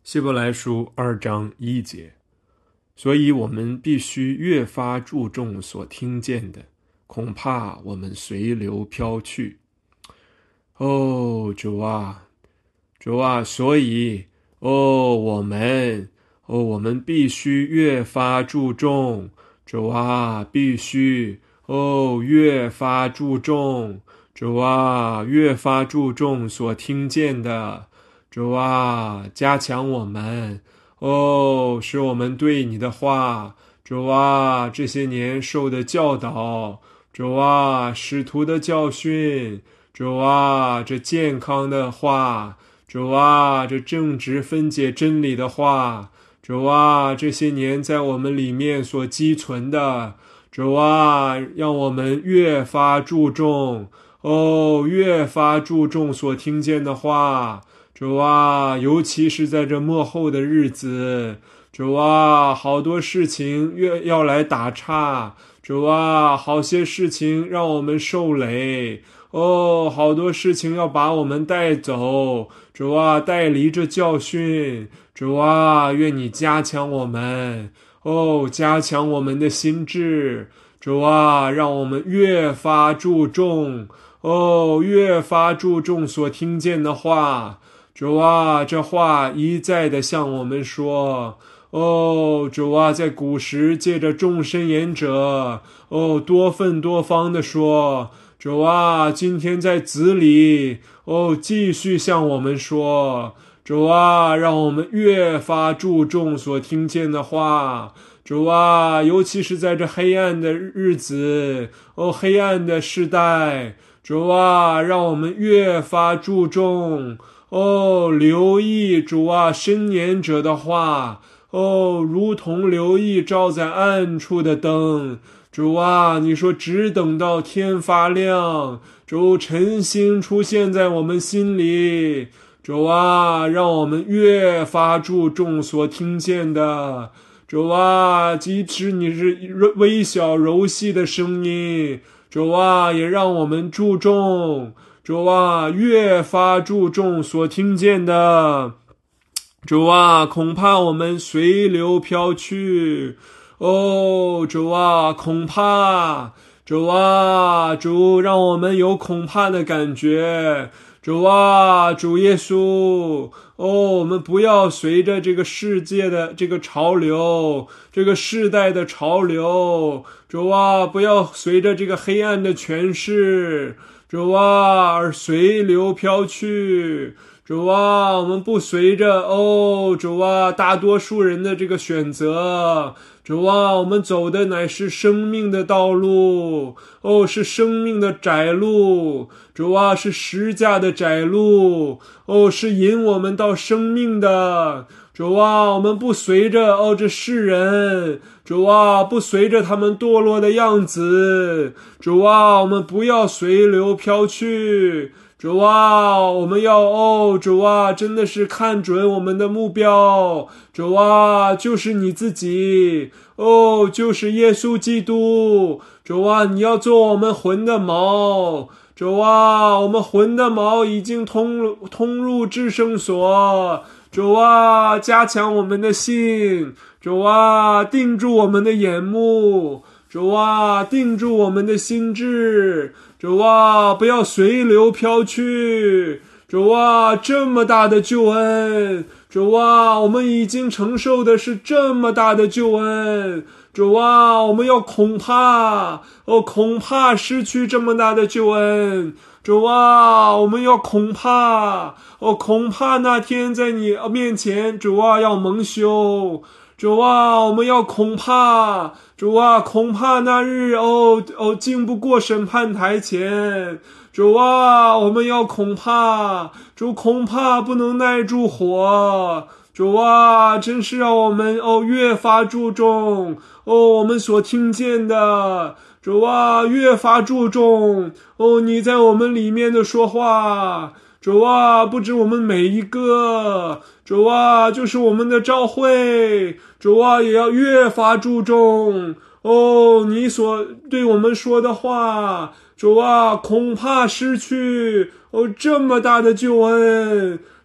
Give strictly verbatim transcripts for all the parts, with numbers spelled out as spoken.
希伯来书二章一节，所以我们必须越发注重所听见的，恐怕我们随流飘去。哦，主啊，主啊，所以，哦，我们，哦，我们必须越发注重，主啊，必须，哦，越发注重，主啊，越发注重所听见的。主啊，加强我们，哦，使我们对你的话，主啊，这些年受的教导，主啊，使徒的教训，主啊，这健康的话，主啊，这正直分解真理的话，主啊，这些年在我们里面所积存的，主啊，让我们越发注重，哦，越发注重所听见的话。主啊，尤其是在这末后的日子，主啊，好多事情越要来打岔，主啊，好些事情让我们受累，哦，好多事情要把我们带走，主啊，带离这教训，主啊，愿你加强我们，哦，加强我们的心智，主啊，让我们越发注重，哦，越发注重所听见的话。主啊，这话一再的向我们说，哦，主啊，在古时借着众申言者，哦，多份多方的说，主啊，今天在子里，哦，继续向我们说，主啊，让我们越发注重所听见的话，主啊，尤其是在这黑暗的日子，哦，黑暗的时代，主啊，让我们越发注重。哦，留意主啊，申言者的话，哦，如同留意照在暗处的灯。主啊，你说只等到天发亮，主晨星出现在我们心里。主啊，让我们越发注重所听见的。主啊，即使你是微小柔细的声音，主啊，也让我们注重。主啊，越发注重所听见的，主啊，恐怕我们随流飘去。哦，主啊，恐怕，主啊，主，让我们有恐怕的感觉。主啊，主耶稣，哦，我们不要随着这个世界的这个潮流，这个世代的潮流，主啊，不要随着这个黑暗的权势。主啊，而随流飘去。主啊，我们不随着哦，主啊，大多数人的这个选择。主啊，我们走的乃是生命的道路，哦，是生命的窄路。主啊，是十架的窄路，哦，是引我们到生命的。主啊，我们不随着哦这世人，主啊，不随着他们堕落的样子。主啊，我们不要随流飘去。主啊，我们要哦，主啊，真的是看准我们的目标。主啊，就是你自己，哦，就是耶稣基督。主啊，你要做我们魂的锚。主啊，我们魂的锚已经通通入至圣所。主啊，加强我们的信。主啊，定住我们的眼目。主啊，定住我们的心智。主啊，不要随流飘去。主啊，这么大的救恩。主啊，我们已经承受的是这么大的救恩。主啊，我们要恐怕，哦，恐怕失去这么大的救恩。主啊，我们要恐怕，哦，恐怕那天在你面前，主啊，要蒙羞。主啊，我们要恐怕，主啊，恐怕那日，哦哦，经不过审判台前。主啊，我们要恐怕，主恐怕不能耐住火。主啊，真是让我们哦越发注重哦我们所听见的。主啊，越发注重哦你在我们里面的说话。主啊，不止我们每一个，主啊，就是我们的召会，主啊，也要越发注重哦你所对我们说的话。主啊，恐怕失去哦这么大的救恩。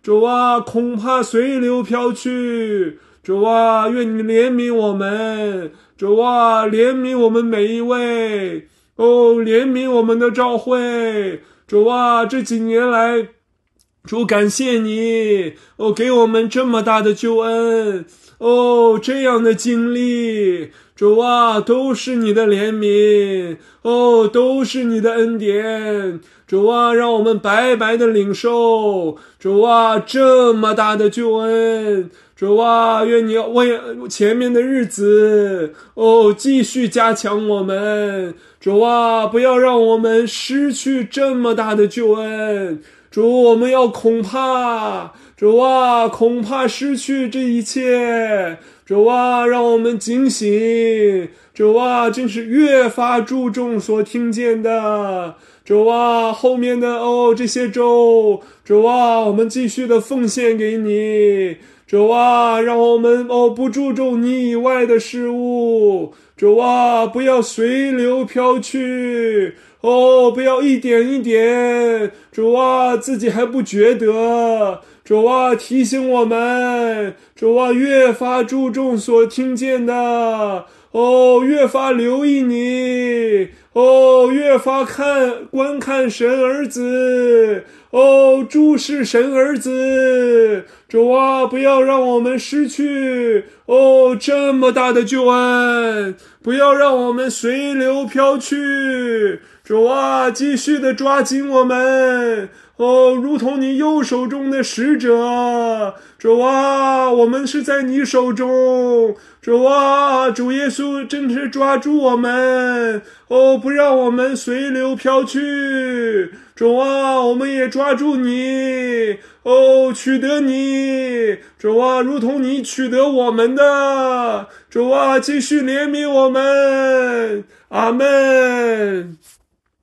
主啊，恐怕随流飘去。主啊，愿你怜悯我们，主啊，怜悯我们每一位，哦，怜悯我们的教会。主啊，这几年来，主感谢你，哦，给我们这么大的救恩，哦，这样的经历，主啊，都是你的怜悯，哦，都是你的恩典。主啊，让我们白白的领受，主啊，这么大的救恩。主啊，愿你为前面的日子，哦，继续加强我们。主啊，不要让我们失去这么大的救恩。主，我们要恐怕，主啊，恐怕失去这一切。主啊，让我们警醒。主啊，真是越发注重所听见的。主啊，后面的哦这些周，主啊，我们继续的奉献给你。主啊，让我们哦不注重你以外的事物。主啊，不要随流飘去，哦，不要一点一点，主啊，自己还不觉得。主啊，提醒我们，主啊，越发注重所听见的，哦，越发留意你，哦，越发看观看神儿子，哦，注视神儿子。主啊，不要让我们失去哦这么大的救恩，不要让我们随流飘去。主啊，继续的抓紧我们，哦，如同你右手中的使者。主啊，我们是在你手中。主啊，主耶稣真是抓住我们，哦，不让我们随流飘去。主啊，我们也抓住你，哦，取得你。主啊，如同你取得我们的。主啊，继续怜悯我们。阿们。